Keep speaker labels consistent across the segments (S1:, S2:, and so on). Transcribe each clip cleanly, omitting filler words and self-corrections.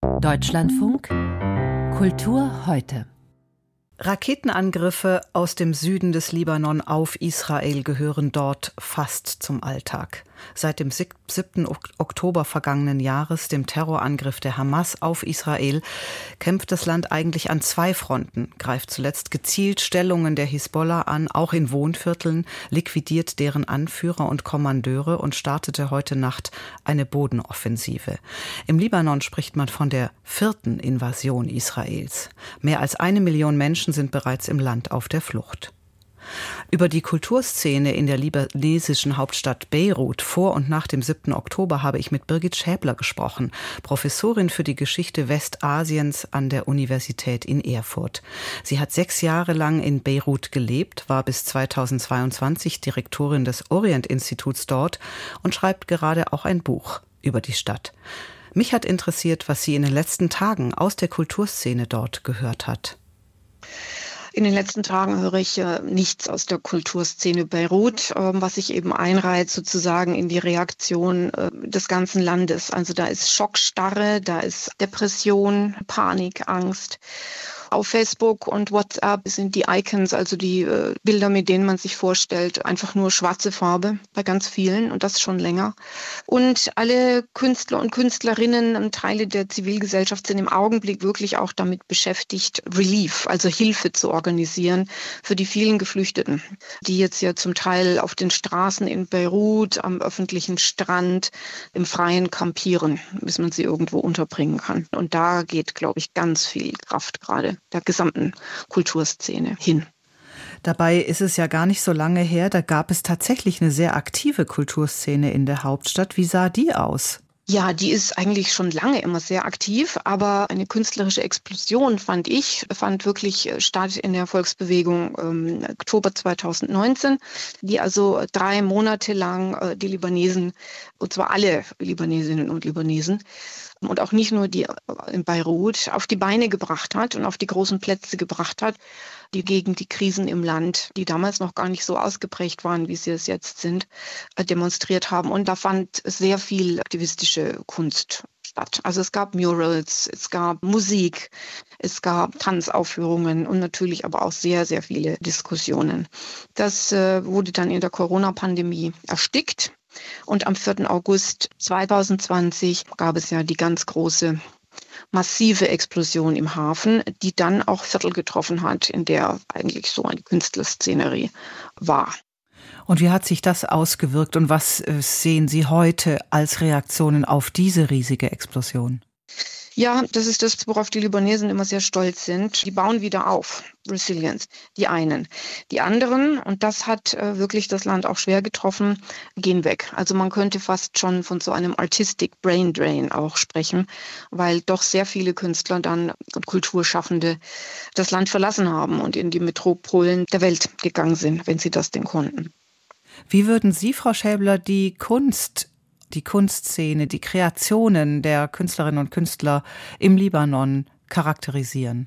S1: Deutschlandfunk Kultur heute. Raketenangriffe aus dem Süden des Libanon auf Israel gehören dort fast zum Alltag. Seit dem 7. Oktober vergangenen Jahres, dem Terrorangriff der Hamas auf Israel, kämpft das Land eigentlich an zwei Fronten, greift zuletzt gezielt Stellungen der Hisbollah an, auch in Wohnvierteln, liquidiert deren Anführer und Kommandeure und startete heute Nacht eine Bodenoffensive. Im Libanon spricht man von der 4. Invasion Israels. Mehr als 1 Million Menschen sind bereits im Land auf der Flucht. Über die Kulturszene in der libanesischen Hauptstadt Beirut vor und nach dem 7. Oktober habe ich mit Birgit Schäbler gesprochen, Professorin für die Geschichte Westasiens an der Universität in Erfurt. Sie hat 6 Jahre lang in Beirut gelebt, war bis 2022 Direktorin des Orient-Instituts dort und schreibt gerade auch ein Buch über die Stadt. Mich hat interessiert, was sie in den letzten Tagen aus der Kulturszene dort gehört hat.
S2: In den letzten Tagen höre ich nichts aus der Kulturszene Beirut, was sich eben einreiht sozusagen in die Reaktion des ganzen Landes. Also da ist Schockstarre, da ist Depression, Panik, Angst. Auf Facebook und WhatsApp sind die Icons, also die Bilder, mit denen man sich vorstellt, einfach nur schwarze Farbe bei ganz vielen und das schon länger. Und alle Künstler und Künstlerinnen und Teile der Zivilgesellschaft sind im Augenblick wirklich auch damit beschäftigt, Relief, also Hilfe zu organisieren für die vielen Geflüchteten, die jetzt ja zum Teil auf den Straßen in Beirut, am öffentlichen Strand, im Freien kampieren, bis man sie irgendwo unterbringen kann. Und da geht, glaube ich, ganz viel Kraft gerade der gesamten Kulturszene hin.
S1: Dabei ist es ja gar nicht so lange her, da gab es tatsächlich eine sehr aktive Kulturszene in der Hauptstadt. Wie sah die aus?
S2: Ja, die ist eigentlich schon lange immer sehr aktiv, aber eine künstlerische Explosion fand wirklich statt in der Volksbewegung Oktober 2019, die also 3 Monate lang die Libanesen, und zwar alle Libanesinnen und Libanesen, und auch nicht nur die in Beirut, auf die Beine gebracht hat und auf die großen Plätze gebracht hat, die gegen die Krisen im Land, die damals noch gar nicht so ausgeprägt waren, wie sie es jetzt sind, demonstriert haben. Und da fand sehr viel aktivistische Kunst statt. Also es gab Murals, es gab Musik, es gab Tanzaufführungen und natürlich aber auch sehr, sehr viele Diskussionen. Das wurde dann in der Corona-Pandemie erstickt. Und am 4. August 2020 gab es ja die ganz große, massive Explosion im Hafen, die dann auch Viertel getroffen hat, in der eigentlich so eine Künstlerszenerie war.
S1: Und wie hat sich das ausgewirkt und was sehen Sie heute als Reaktionen auf diese riesige Explosion?
S2: Ja, das ist das, worauf die Libanesen immer sehr stolz sind. Die bauen wieder auf. Resilience, die einen. Die anderen, und das hat wirklich das Land auch schwer getroffen, gehen weg. Also man könnte fast schon von so einem Artistic Brain Drain auch sprechen, weil doch sehr viele Künstler dann und Kulturschaffende das Land verlassen haben und in die Metropolen der Welt gegangen sind, wenn sie das denn konnten.
S1: Wie würden Sie, Frau Schäbler, die Kunstszene, die Kreationen der Künstlerinnen und Künstler im Libanon charakterisieren?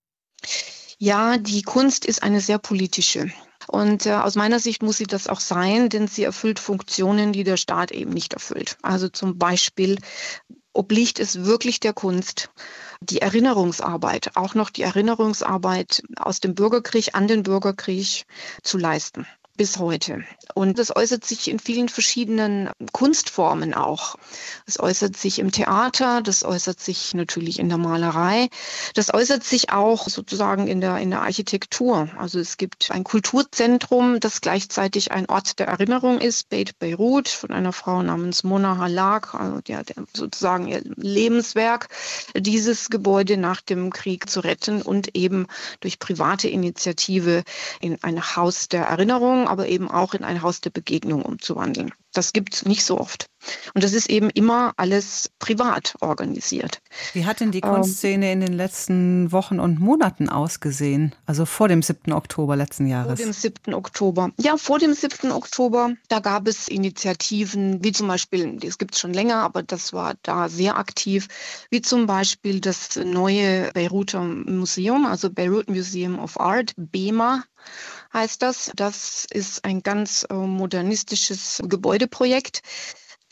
S2: Ja, die Kunst ist eine sehr politische. Und aus meiner Sicht muss sie das auch sein, denn sie erfüllt Funktionen, die der Staat eben nicht erfüllt. Also zum Beispiel obliegt es wirklich der Kunst, die Erinnerungsarbeit, auch noch die Erinnerungsarbeit aus dem Bürgerkrieg an den Bürgerkrieg zu leisten. Bis heute. Und das äußert sich in vielen verschiedenen Kunstformen auch. Es äußert sich im Theater, das äußert sich natürlich in der Malerei, das äußert sich auch sozusagen in der Architektur. Also es gibt ein Kulturzentrum, das gleichzeitig ein Ort der Erinnerung ist, Beit Beirut, von einer Frau namens Mona Halak, also der sozusagen ihr Lebenswerk, dieses Gebäude nach dem Krieg zu retten und eben durch private Initiative in ein Haus der Erinnerung, aber eben auch in ein Haus der Begegnung umzuwandeln. Das gibt es nicht so oft. Und das ist eben immer alles privat organisiert.
S1: Wie hat denn die Kunstszene in den letzten Wochen und Monaten ausgesehen? Also vor dem 7. Oktober letzten Jahres?
S2: Vor dem 7. Oktober. Ja, vor dem 7. Oktober, da gab es Initiativen, wie zum Beispiel, das gibt es schon länger, aber das war da sehr aktiv, wie zum Beispiel das neue Beiruter Museum, also Beirut Museum of Art, BEMA heißt das. Das ist ein ganz modernistisches Gebäudeprojekt,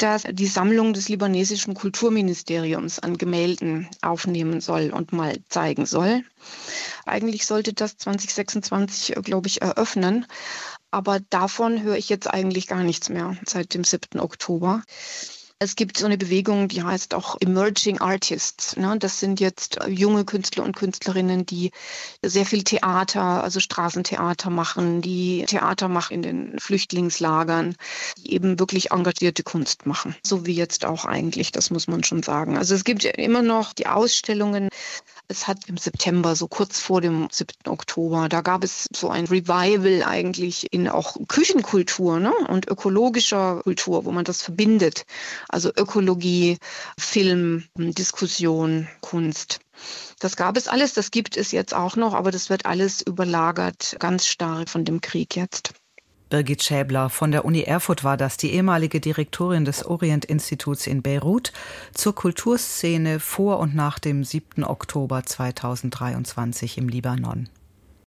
S2: das die Sammlung des libanesischen Kulturministeriums an Gemälden aufnehmen soll und mal zeigen soll. Eigentlich sollte das 2026, glaube ich, eröffnen. Aber davon höre ich jetzt eigentlich gar nichts mehr seit dem 7. Oktober. Es gibt so eine Bewegung, die heißt auch Emerging Artists. Ne? Das sind jetzt junge Künstler und Künstlerinnen, die sehr viel Theater, also Straßentheater machen, die Theater machen in den Flüchtlingslagern, die eben wirklich engagierte Kunst machen. So wie jetzt auch eigentlich, das muss man schon sagen. Also es gibt ja immer noch die Ausstellungen. Es hat im September, so kurz vor dem 7. Oktober, da gab es so ein Revival eigentlich in auch Küchenkultur, ne? Und ökologischer Kultur, wo man das verbindet. Also Ökologie, Film, Diskussion, Kunst. Das gab es alles, das gibt es jetzt auch noch, aber das wird alles überlagert ganz stark von dem Krieg jetzt.
S1: Birgit Schäbler von der Uni Erfurt war das, die ehemalige Direktorin des Orient-Instituts in Beirut, zur Kulturszene vor und nach dem 7. Oktober 2023 im Libanon.